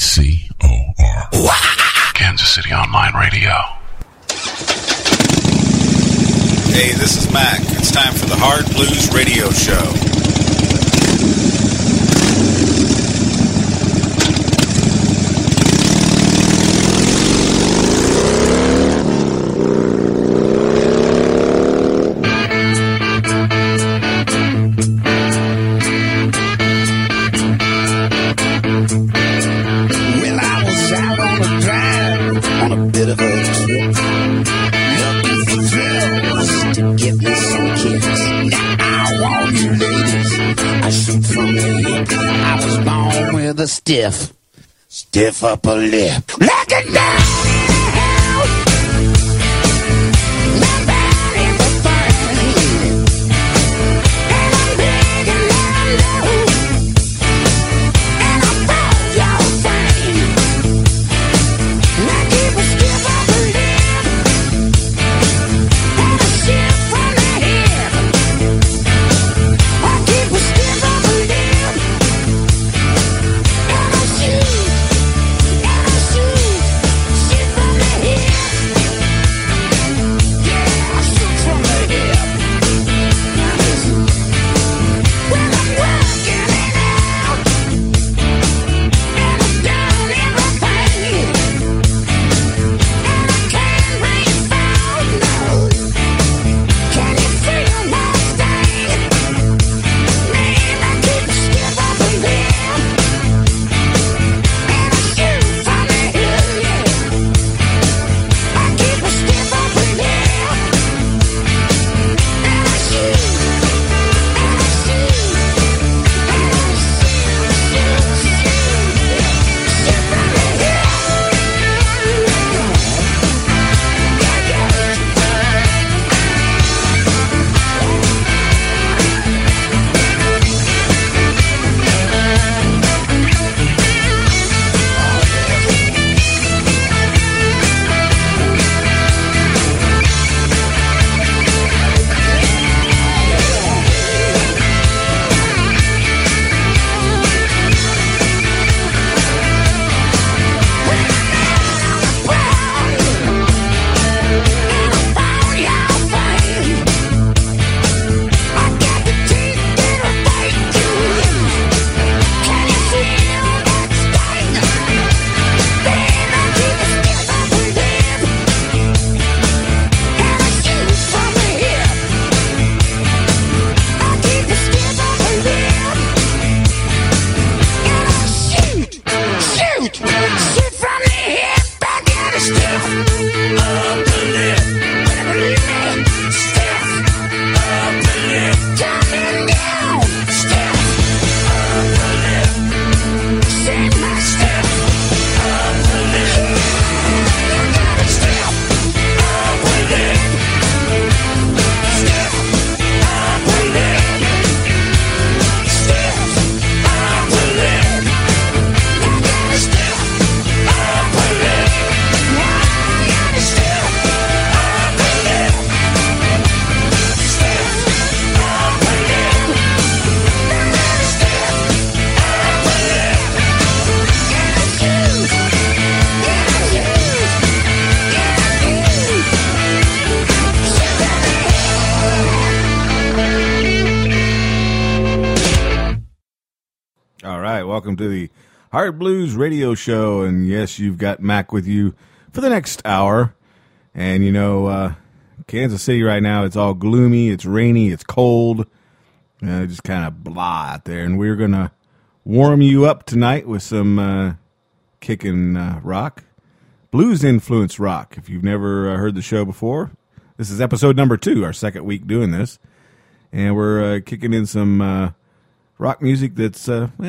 KCOR, Kansas City Online Radio. Hey, this is Mac. It's time for the Hard Blues Radio Show. Stiff upper lip. Look it down! Welcome to the Hard Blues Radio Show, and yes, you've got Mac with you for the next hour. And you know, Kansas City right now, it's all gloomy, it's rainy, it's cold, just kind of blah out there. And we're gonna warm you up tonight with some kicking rock, blues influenced rock. If you've never heard the show before, this is episode number 2, our second week doing this, and we're kicking in some rock music that's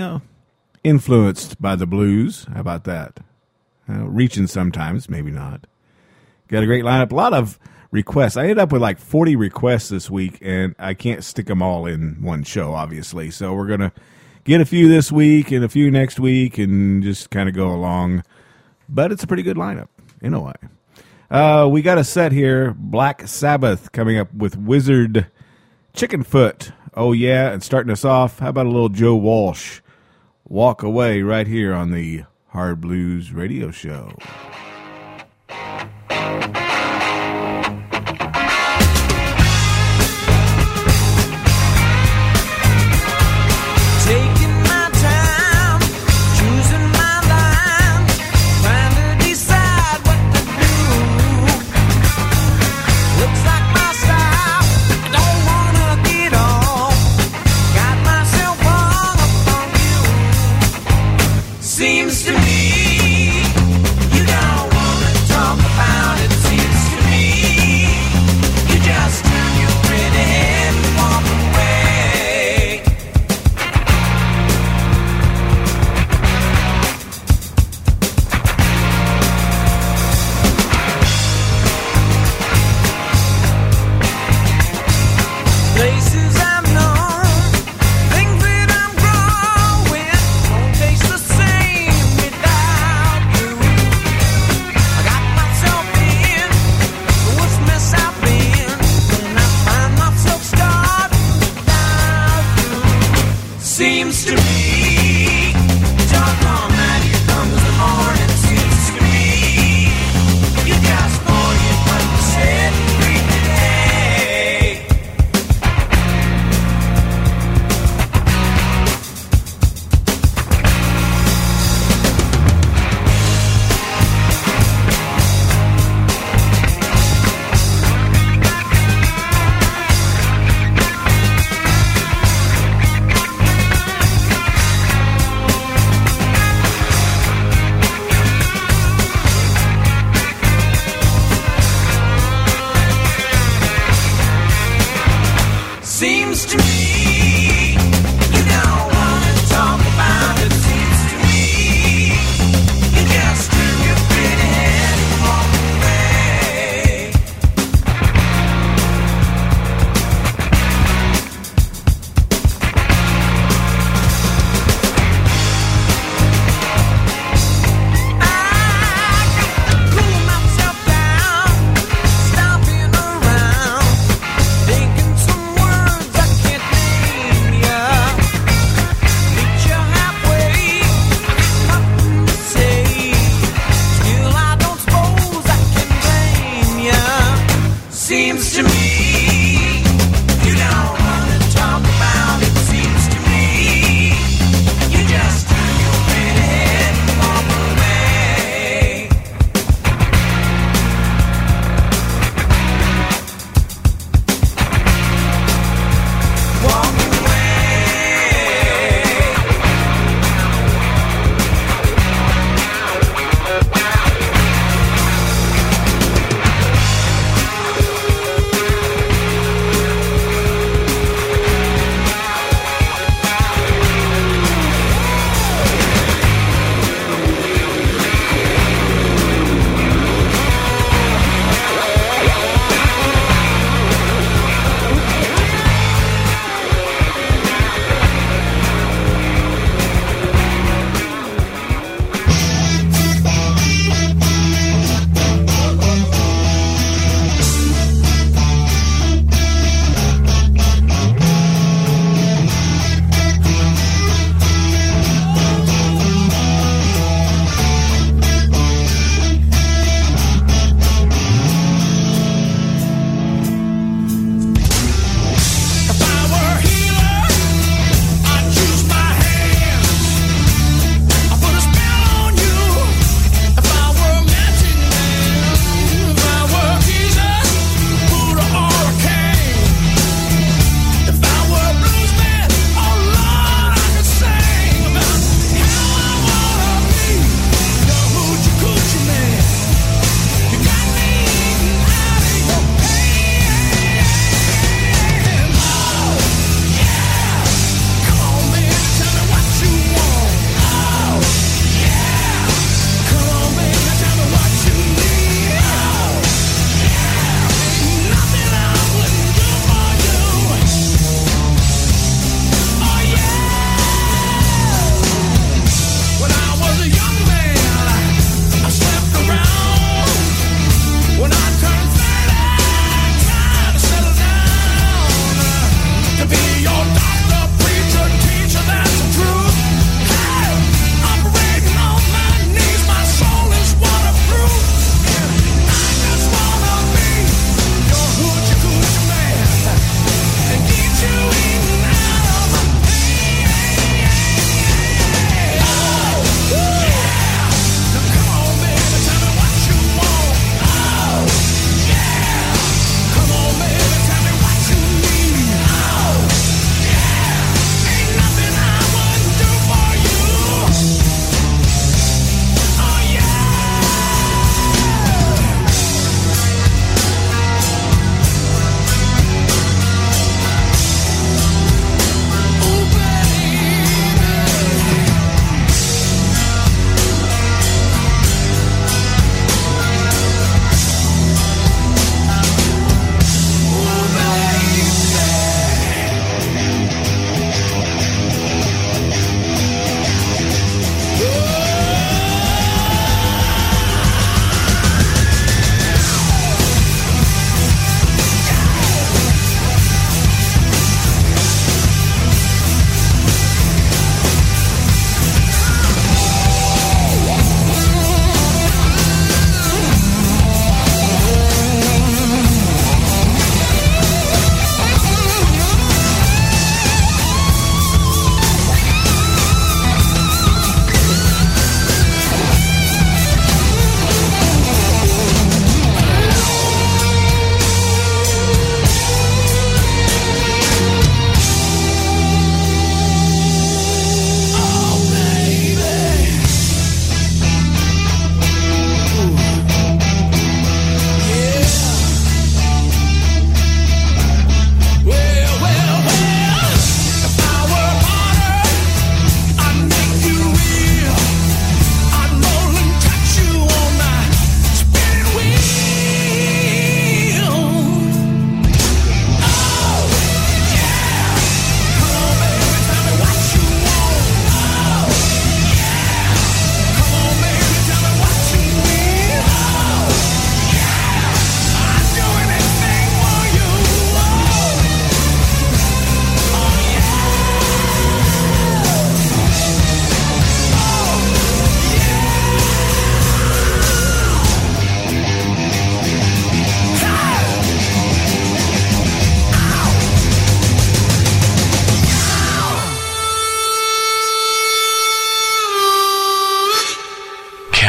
influenced by the blues. How about that? Reaching sometimes, maybe not. Got a great lineup. A lot of requests. I ended up with like 40 requests this week, and I can't stick them all in one show, obviously. So we're going to get a few this week and a few next week and just kind of go along. But it's a pretty good lineup, in a way. We got a set here. Black Sabbath coming up with Wizard Chickenfoot. Oh, yeah. And starting us off, how about a little Joe Walsh? Walk Away right here on the Hard Blues Radio Show. Seems to me you don't wanna talk about it. Seems to me you just turn your pretty head and walk away. Places I've known, things that I'm growing, won't taste the same without.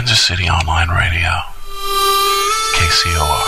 Kansas City Online Radio. KCOR.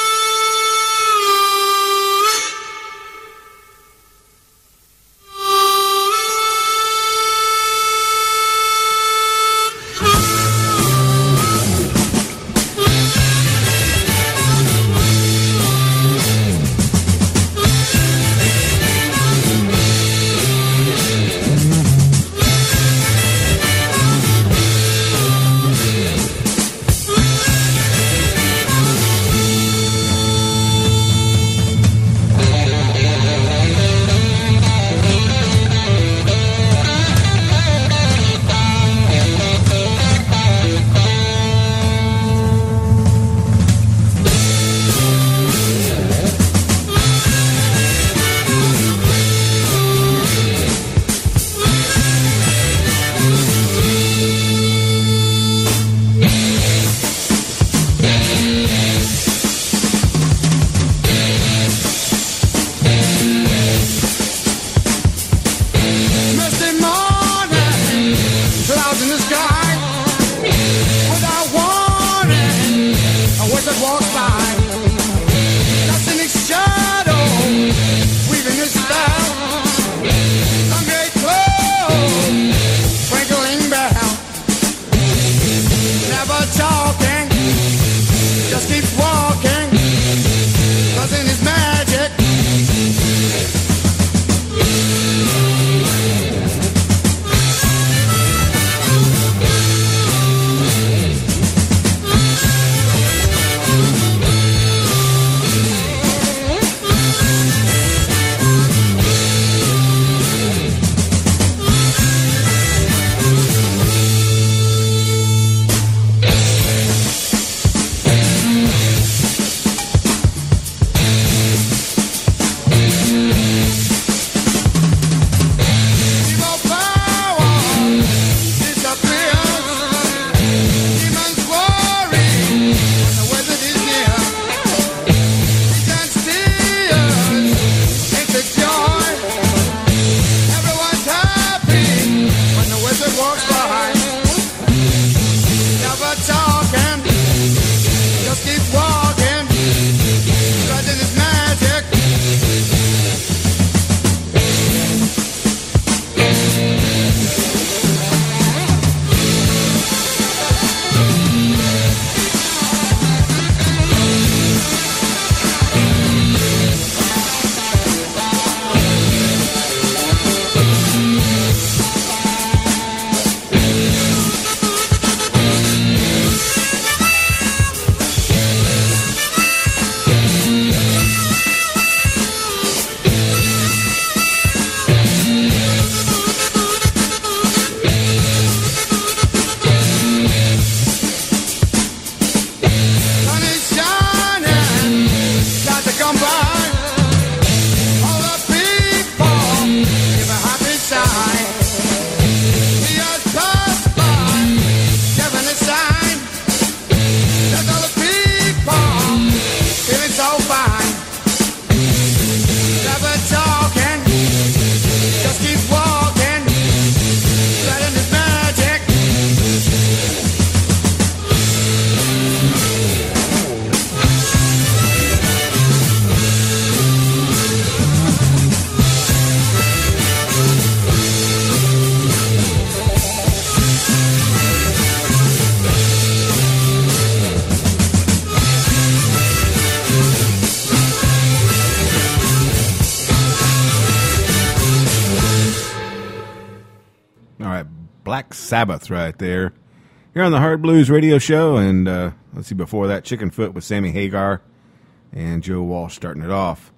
Black Sabbath right there. Here on the Hard Blues Radio Show, and let's see, before that, Chicken Foot with Sammy Hagar and Joe Walsh starting it off.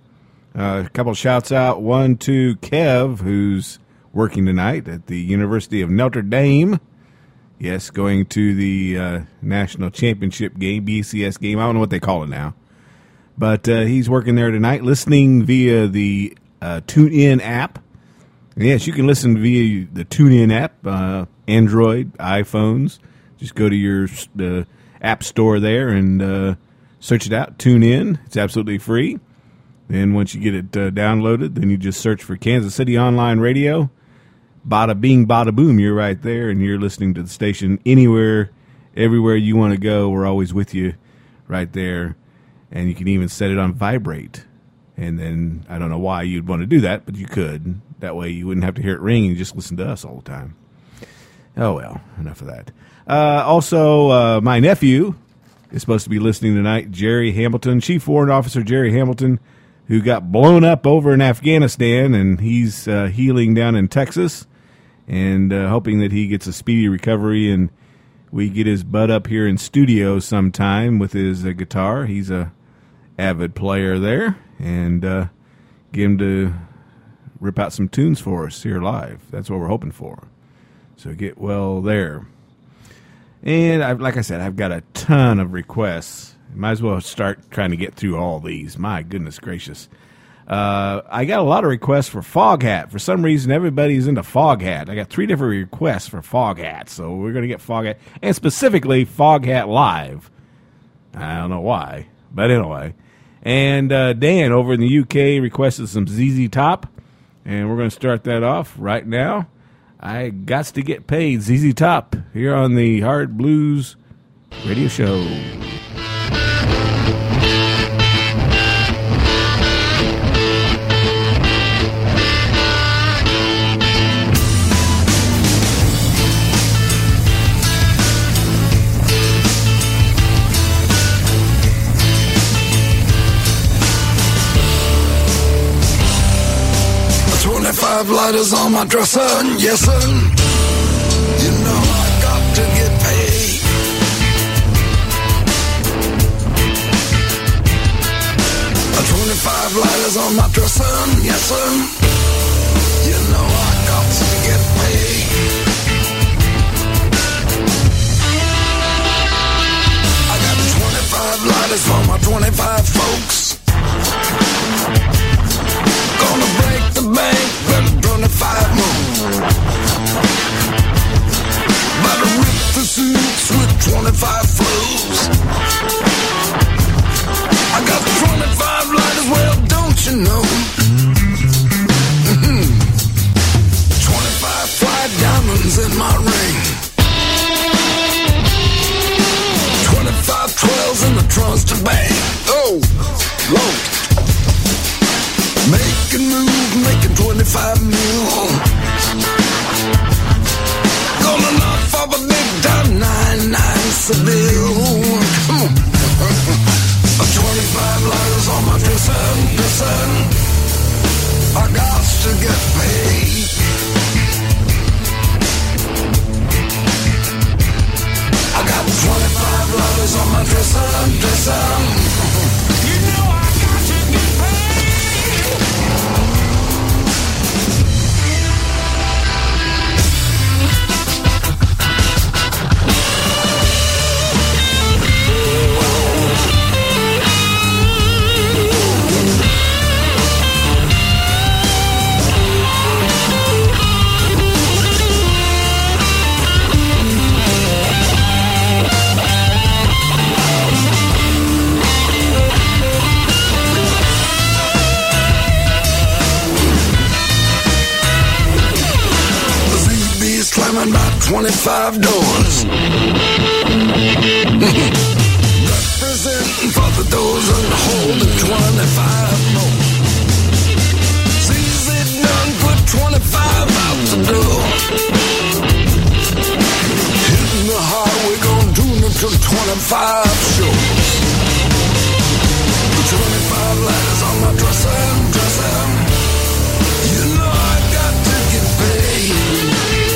A couple of shouts out. One to Kev, who's working tonight at the University of Notre Dame. Yes, going to the National Championship game, BCS game. I don't know what they call it now. But he's working there tonight, listening via the TuneIn app. And yes, you can listen via the TuneIn app, Android, iPhones. Just go to your app store there and search it out, TuneIn. It's absolutely free. Then once you get it downloaded, then you just search for Kansas City Online Radio. Bada bing, bada boom, you're right there, and you're listening to the station anywhere everywhere you want to go, we're always with you right there. And you can even set it on vibrate. And then, I don't know why you'd want to do that, but you could. That way you wouldn't have to hear it ring and just listen to us all the time. Oh, well, enough of that. Also, my nephew is supposed to be listening tonight, Jerry Hamilton, Chief Warrant Officer Jerry Hamilton, who got blown up over in Afghanistan, and he's healing down in Texas, and hoping that he gets a speedy recovery and we get his butt up here in studio sometime with his guitar. He's a avid player there, and get him to rip out some tunes for us here live. That's what we're hoping for. So get well there. And like I said, I've got a ton of requests. Might as well start trying to get through all these. My goodness gracious. I got a lot of requests for Foghat. For some reason, everybody's into Foghat. I got 3 different requests for Foghat. So we're going to get Foghat. And specifically, Foghat Live. I don't know why. But anyway. And Dan over in the UK requested some ZZ Top. And we're going to start that off right now. I gots to get paid. ZZ Top here on the Hard Blues Radio Show. Lighters on my dresser, yes sir. You know I got to get paid. 25 lighters on my dresser, yes sir. You know I got to get paid. I got 25 lighters for my 25 folks. Gonna break the bank with 25 more. Better rip the suits with 25 flows. I got 25 lighters, well, don't you know? 25 fly diamonds in my ring. 25 12s in the trunks to bang. Oh, Lord. Making moves, making 25 mil. Gonna knock off a big time 99 Seville. Come on. 25 lighters on my dresser. I got to get paid. I got 25 lighters on my dresser. You know I got to get paid. Slamming about 25 doors. Representing for the doors and holding 25 more. Sees it done, put 25 out the door. Hitting the highway, gonna tune it to 25 shows. 25 lighters on my dresser. You know I got to get paid.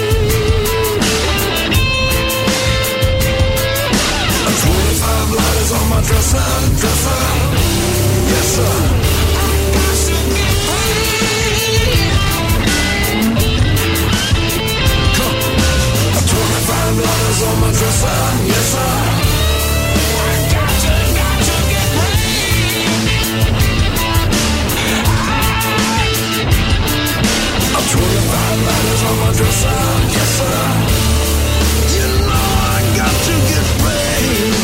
25 lighters on my dresser. Yes, sir. I got to get paid. 25 lighters on my dresser. Yes, sir. I got to get paid. 25 lighters on my dresser. Yes, sir. You know I got to get paid.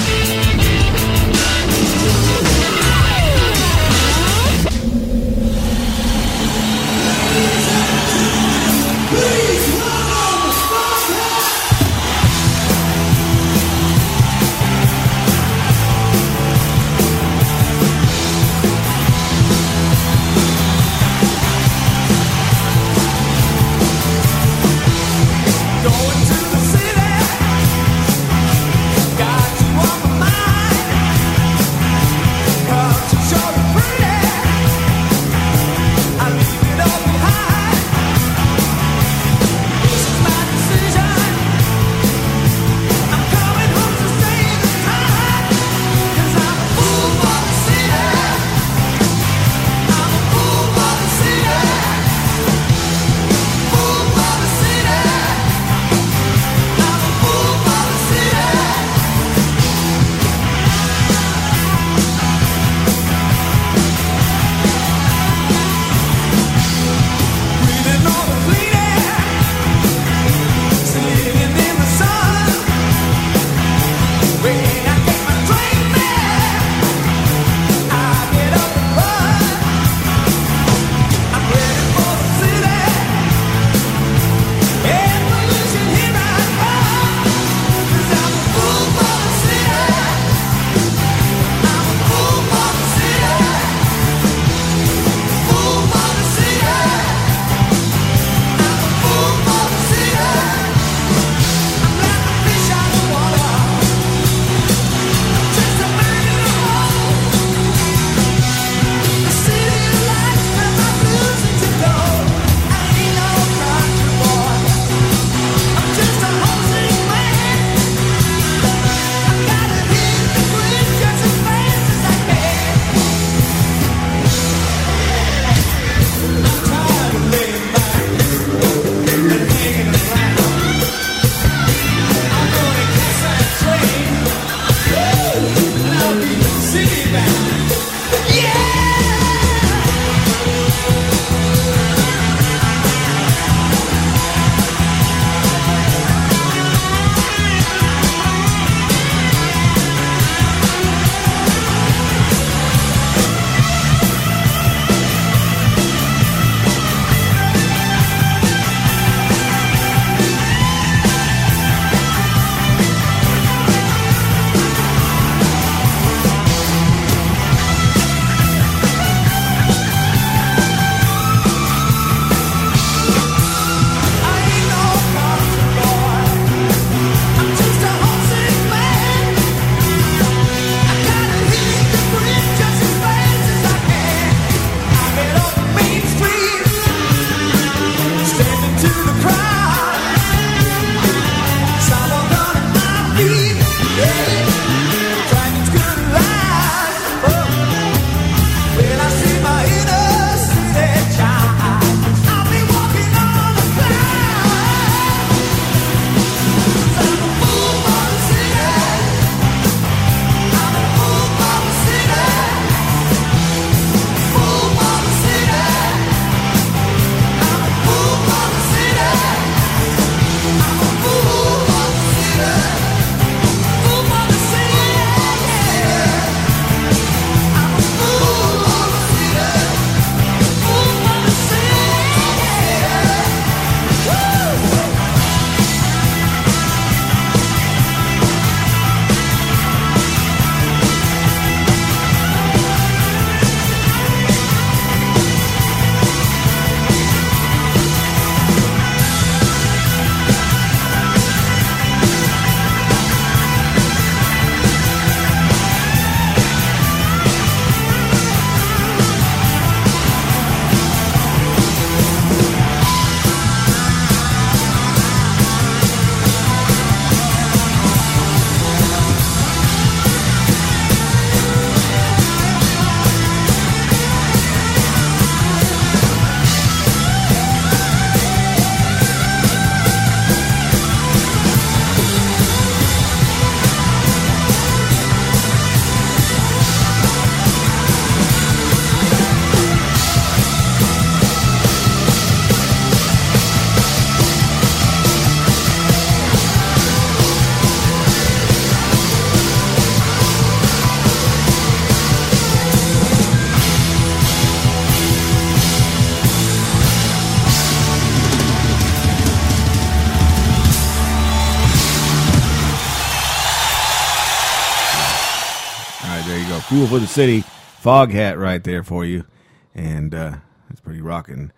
Fool for the City, Foghat right there for you. And it's pretty rocking.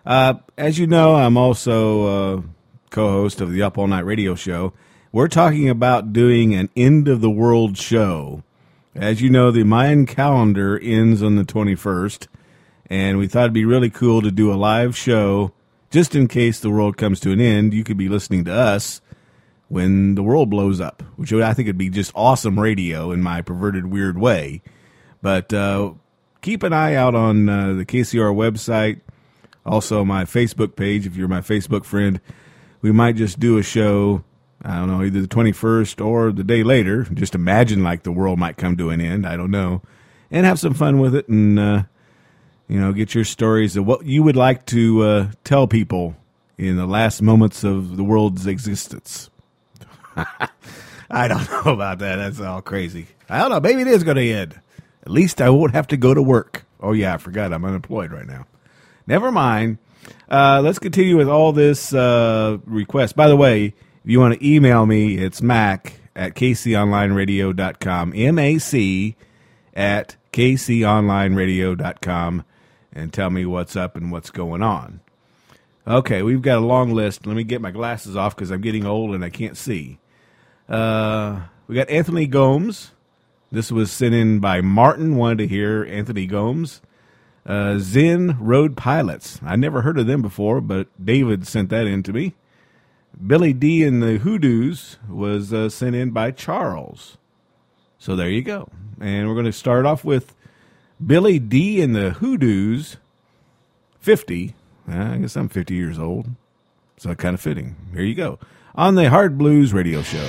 As you know, I'm also co-host of the Up All Night Radio Show. We're talking about doing an end-of-the-world show. As you know, the Mayan calendar ends on the 21st, and we thought it'd be really cool to do a live show just in case the world comes to an end. You could be listening to us when the world blows up, which I think would be just awesome radio in my perverted, weird way. But keep an eye out on the KCR website, also my Facebook page. If you're my Facebook friend, we might just do a show, I don't know, either the 21st or the day later. Just imagine like the world might come to an end. I don't know. And have some fun with it and, get your stories of what you would like to tell people in the last moments of the world's existence. I don't know about that. That's all crazy. I don't know. Maybe it is going to end. At least I won't have to go to work. Oh, yeah, I forgot. I'm unemployed right now. Never mind. Let's continue with all this request. By the way, if you want to email me, it's mac@kconlineradio.com, mac@kconlineradio.com, and tell me what's up and what's going on. Okay, we've got a long list. Let me get my glasses off because I'm getting old and I can't see. We got Anthony Gomes. This was sent in by Martin, wanted to hear Anthony Gomes. Zen Road Pilots. I never heard of them before, but David sent that in to me. Billy D and the Hoodoos was sent in by Charles. So there you go. And we're going to start off with Billy D and the Hoodoos, 50. I guess I'm 50 years old, so kind of fitting. Here you go. On the Hard Blues Radio Show.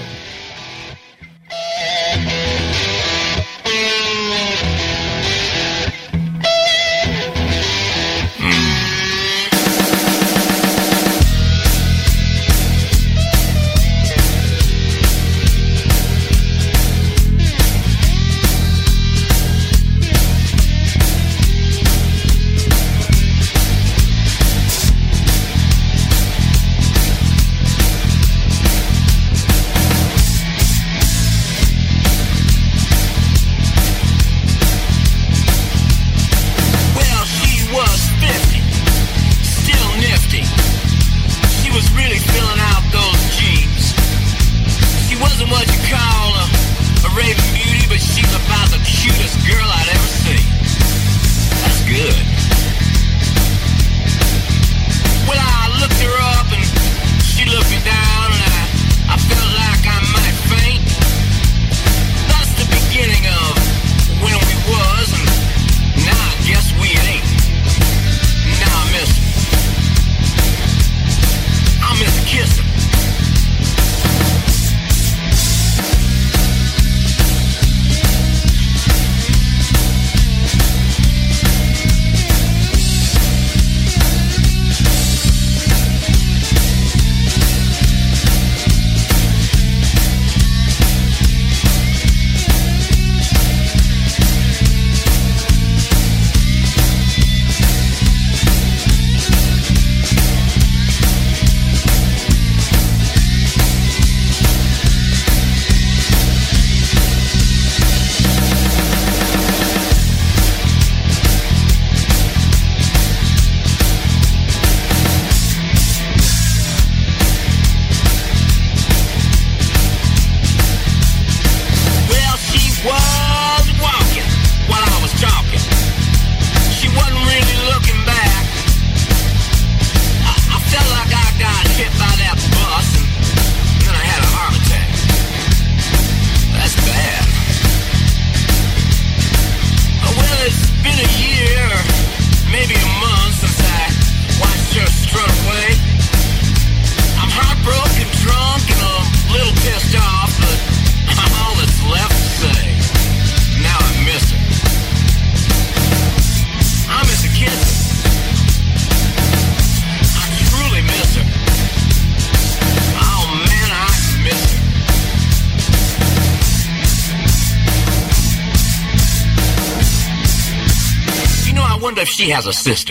If she has a sister.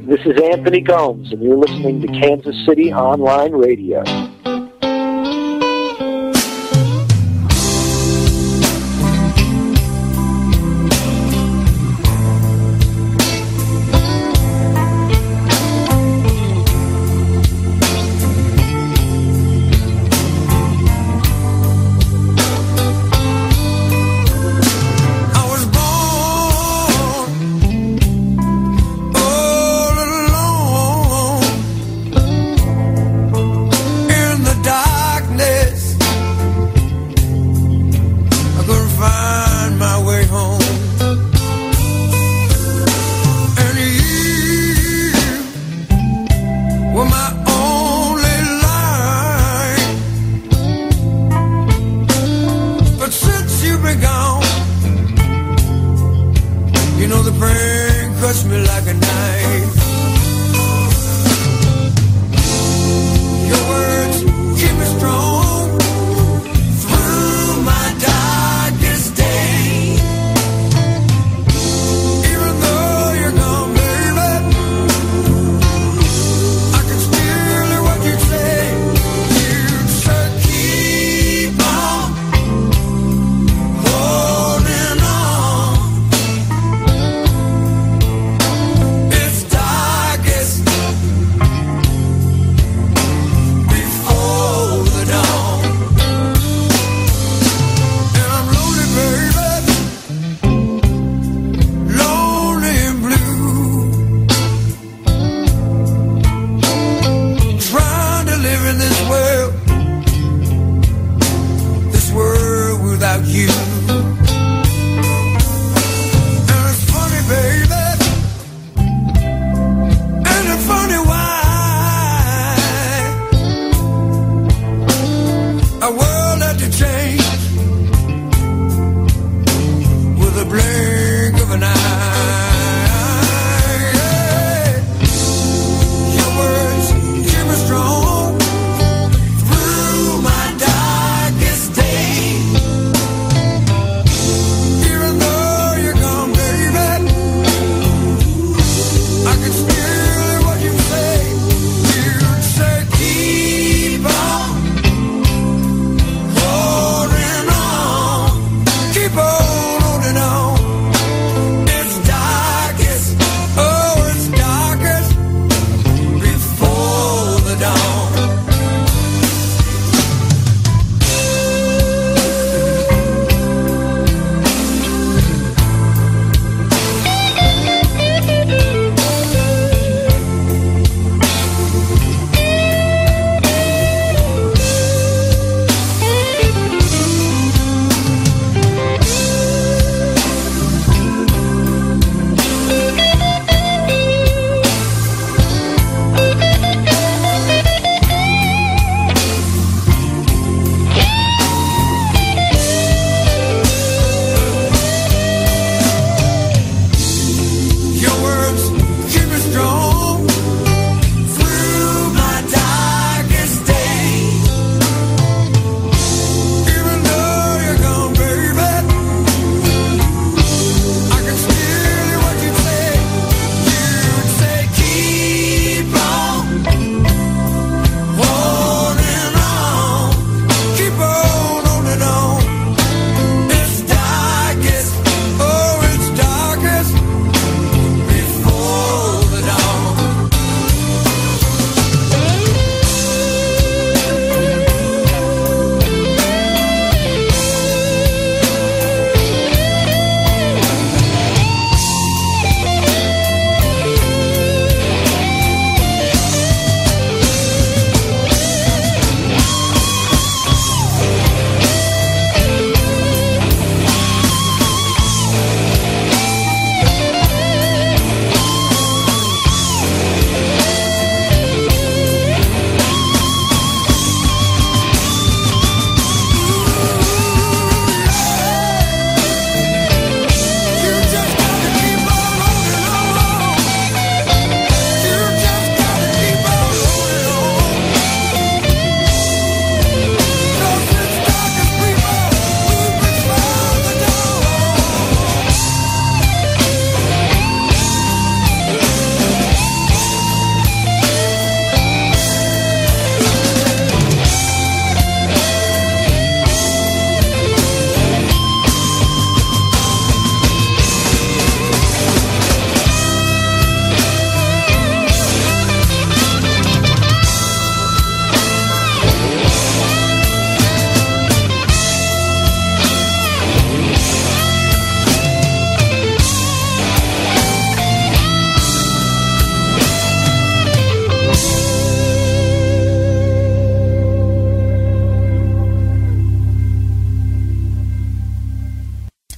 This is Anthony Gomes, and you're listening to Kansas City Online Radio.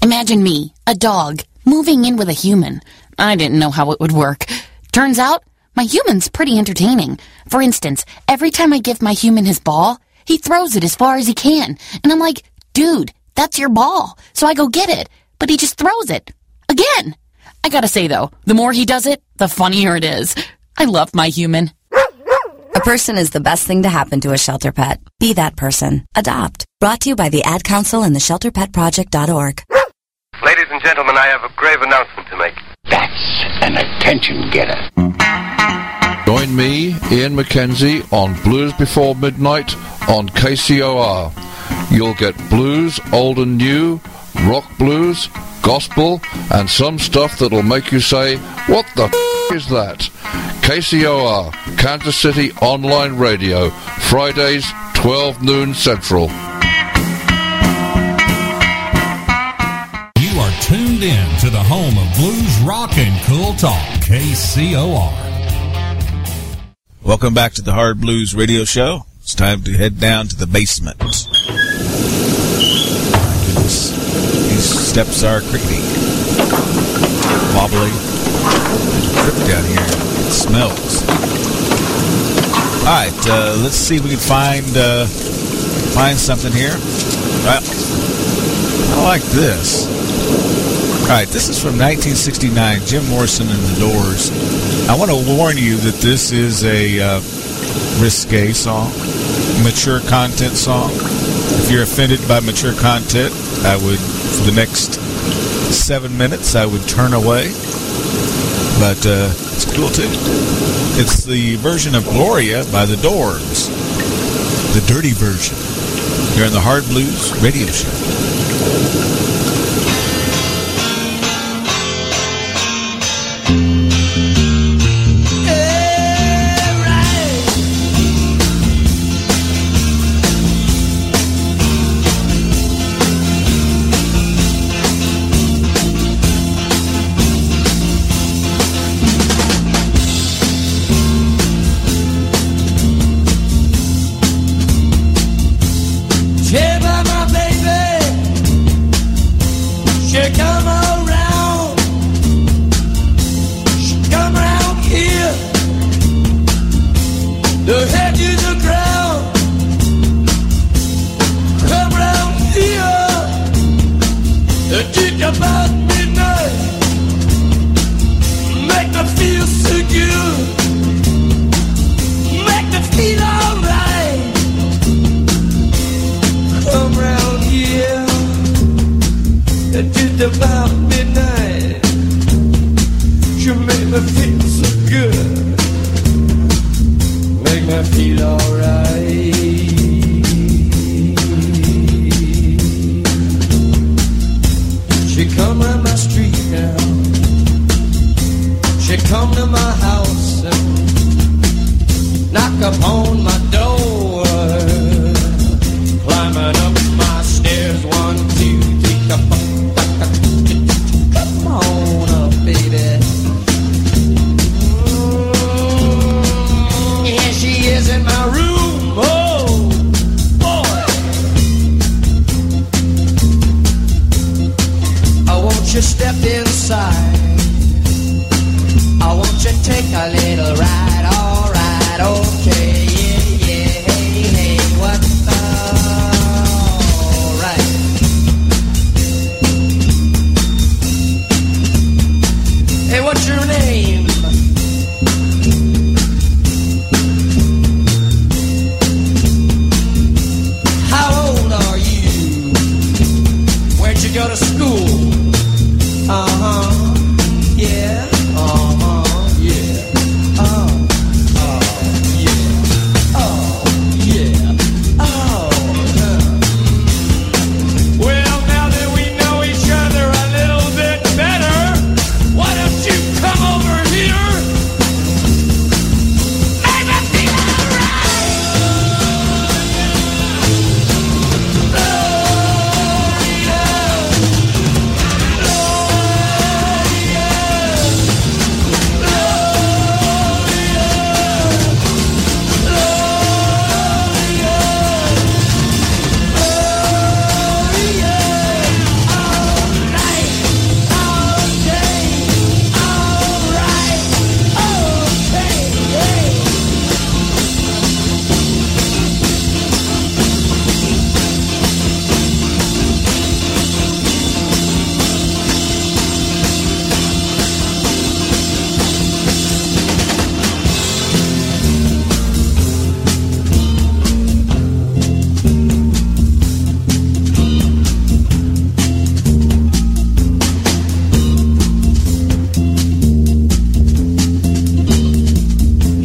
Imagine me, a dog, moving in with a human. I didn't know how it would work. Turns out, my human's pretty entertaining. For instance, every time I give my human his ball, he throws it as far as he can. And I'm like, dude, that's your ball. So I go get it. But he just throws it. Again. I gotta say, though, the more he does it, the funnier it is. I love my human. A person is the best thing to happen to a shelter pet. Be that person. Adopt. Brought to you by the Ad Council and the ShelterPetProject.org. Ladies and gentlemen, I have a grave announcement to make. That's an attention getter. Join me, Ian McKenzie, on Blues Before Midnight on KCOR. You'll get blues, old and new, rock blues, gospel, and some stuff that'll make you say, what the is that? KCOR, Kansas City Online Radio, Fridays, 12 noon Central. You are tuned in to the home of blues, rock, and cool talk, KCOR. Welcome back to the Hard Blues Radio Show. It's time to head down to the basement. My goodness. These steps are crickety, wobbly, trippy down here. It smells. All right, let's see if we can find something here. Well, I like this. All right, this is from 1969, Jim Morrison and the Doors. I want to warn you that this is a risque song, mature content song. If you're offended by mature content, I would, for the next 7 minutes, I would turn away. But it's cool too. It's the version of Gloria by the Doors, the dirty version. You're on the Hard Blues Radio Show.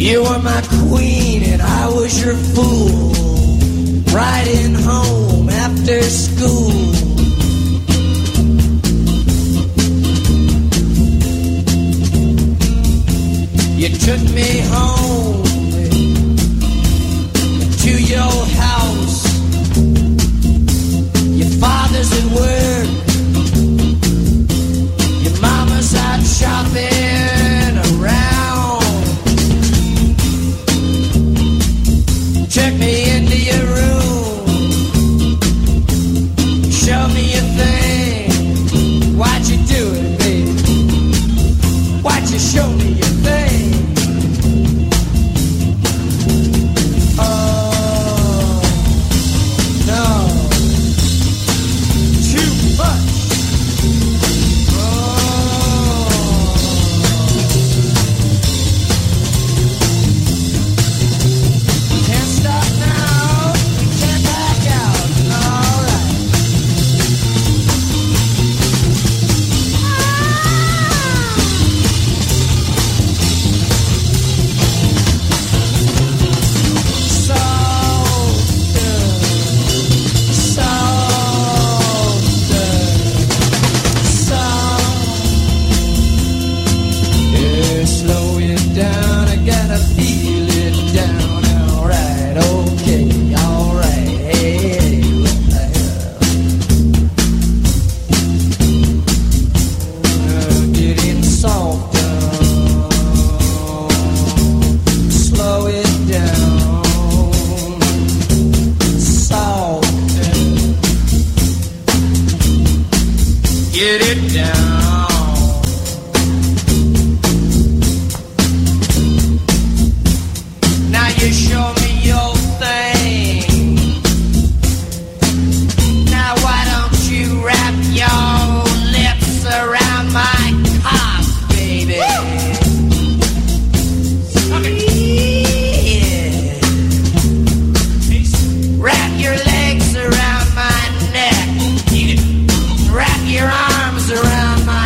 You were my queen and I was your fool. Riding home after school. You took me home to your house. Your father's at work. Your mama's out shopping around. Took me into your room. Show me your thing. Why'd you do it, baby? Why'd you show me your thing? Oh, no. Too much. Can't stop now. Can't back out. All right. So good. So good. Yeah, slow it down. I gotta feel it down. All right, okay, all right. Hey, what the hell? Getting softer. Slow it down. Softer. Get it down. Now you show me your thing. Now why don't you wrap your lips around my cock, baby? Yeah. Wrap your legs around my neck. Wrap your arms around my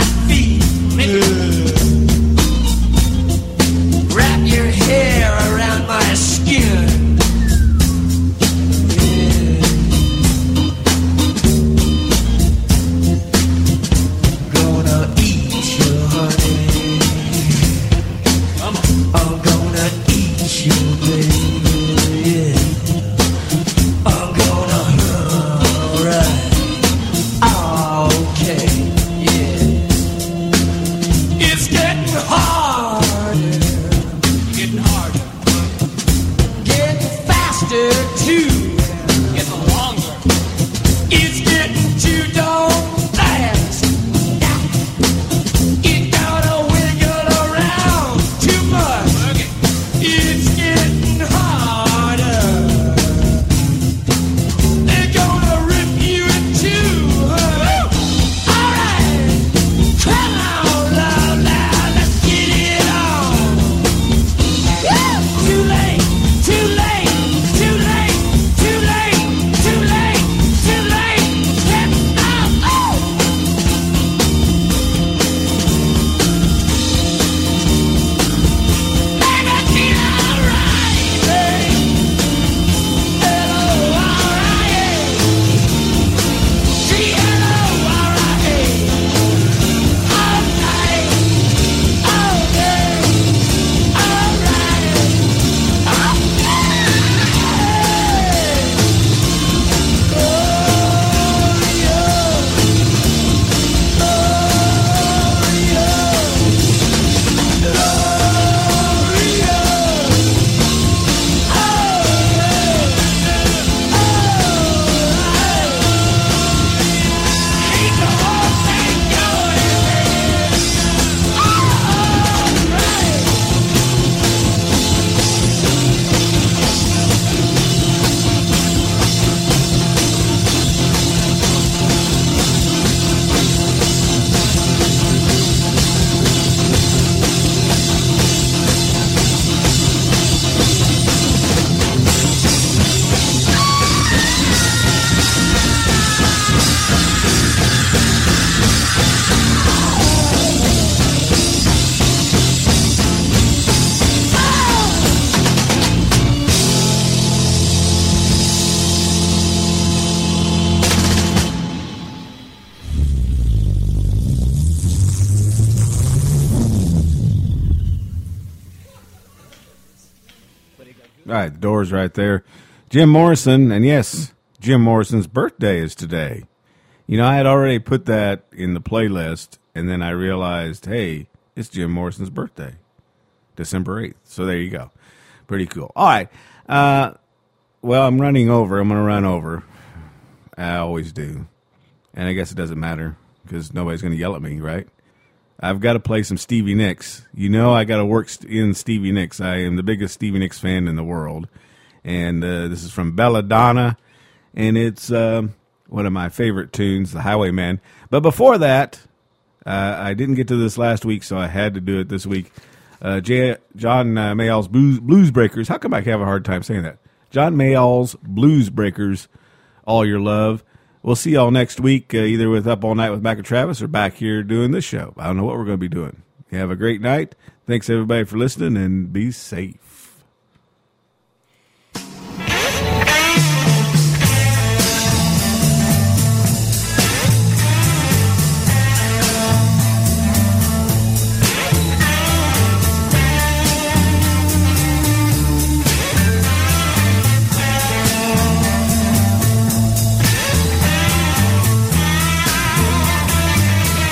All right, the door's right there. Jim Morrison, and yes, Jim Morrison's birthday is today. You know, I had already put that in the playlist, and then I realized, hey, it's Jim Morrison's birthday, December 8th. So there you go. Pretty cool. All right. Well, I'm running over. I'm going to run over. I always do. And I guess it doesn't matter because nobody's going to yell at me, right? I've got to play some Stevie Nicks. You know I got to work in Stevie Nicks. I am the biggest Stevie Nicks fan in the world. And this is from Belladonna, and it's one of my favorite tunes, The Highwayman. But before that, I didn't get to this last week, so I had to do it this week. John Mayall's Blues Breakers. How come I have a hard time saying that? John Mayall's Blues Breakers, All Your Love. We'll see y'all next week, either with Up All Night with Mac and Travis or back here doing this show. I don't know what we're going to be doing. You have a great night. Thanks, everybody, for listening, and be safe.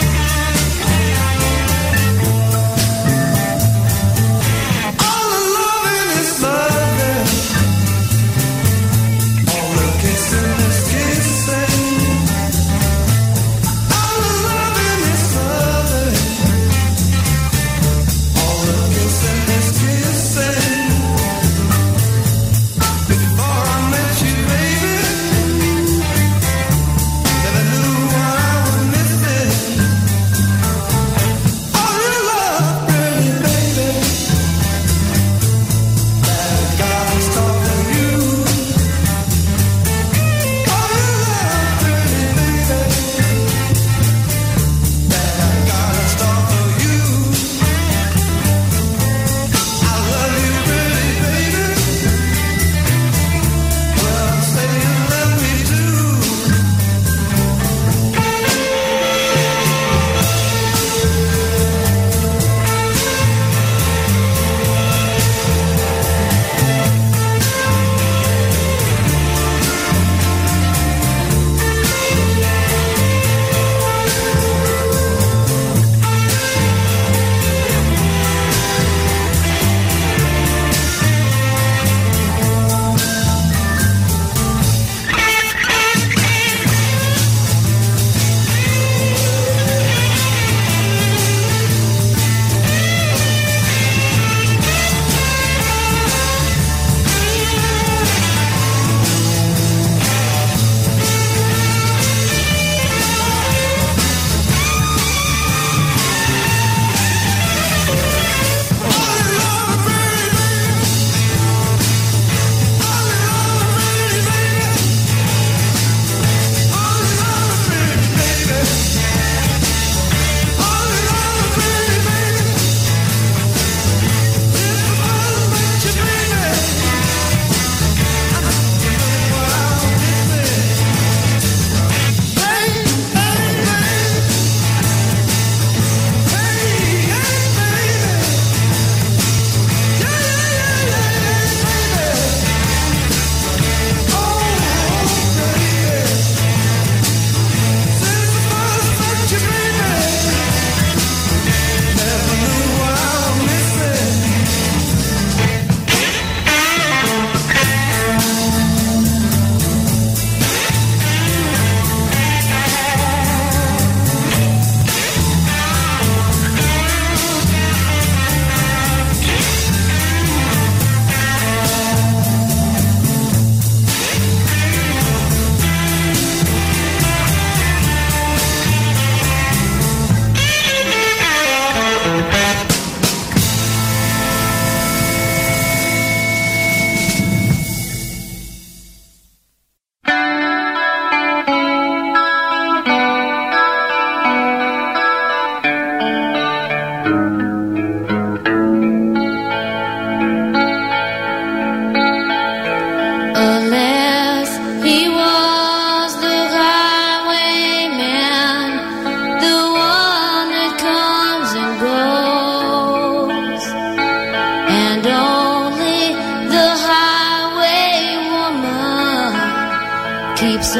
All alone.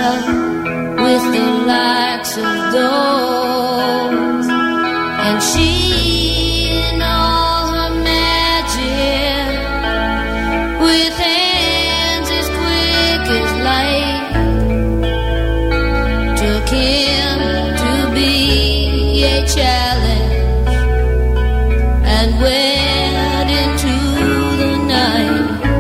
with the likes of those. And she, in all her magic, with hands as quick as light, took him to be a challenge and went into the night.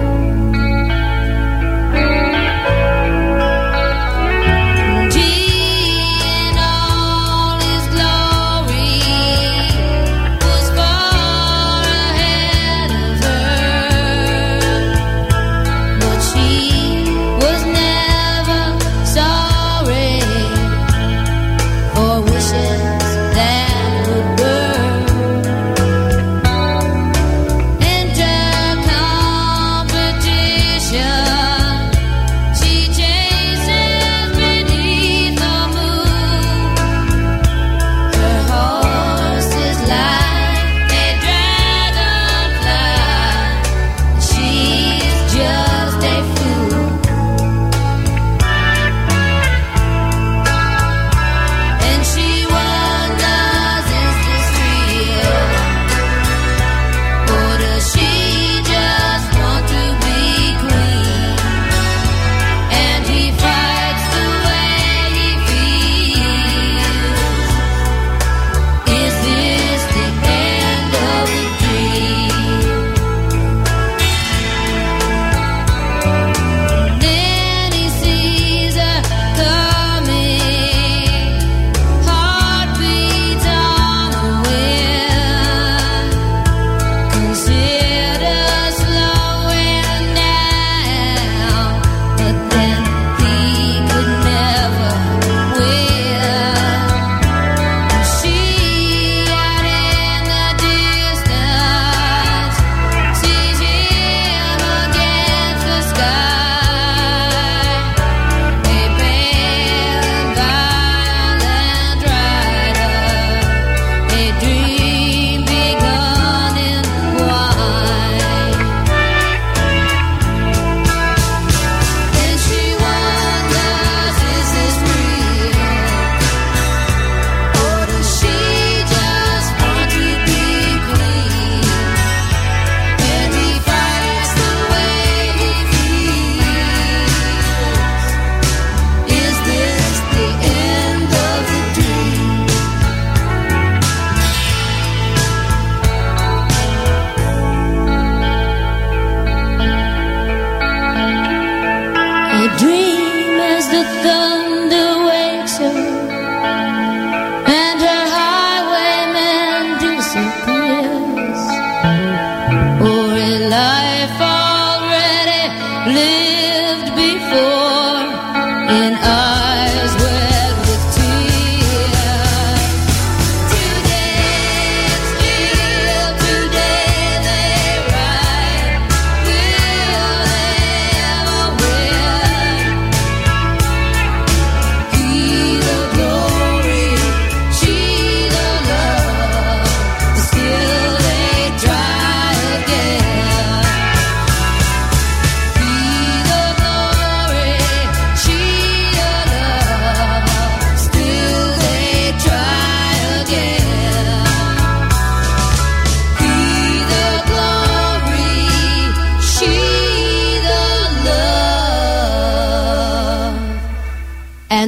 And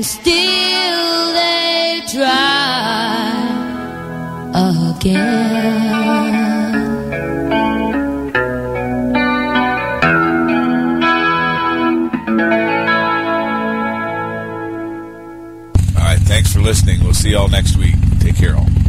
still they try again. All right, thanks for listening. We'll see y'all next week. Take care, all.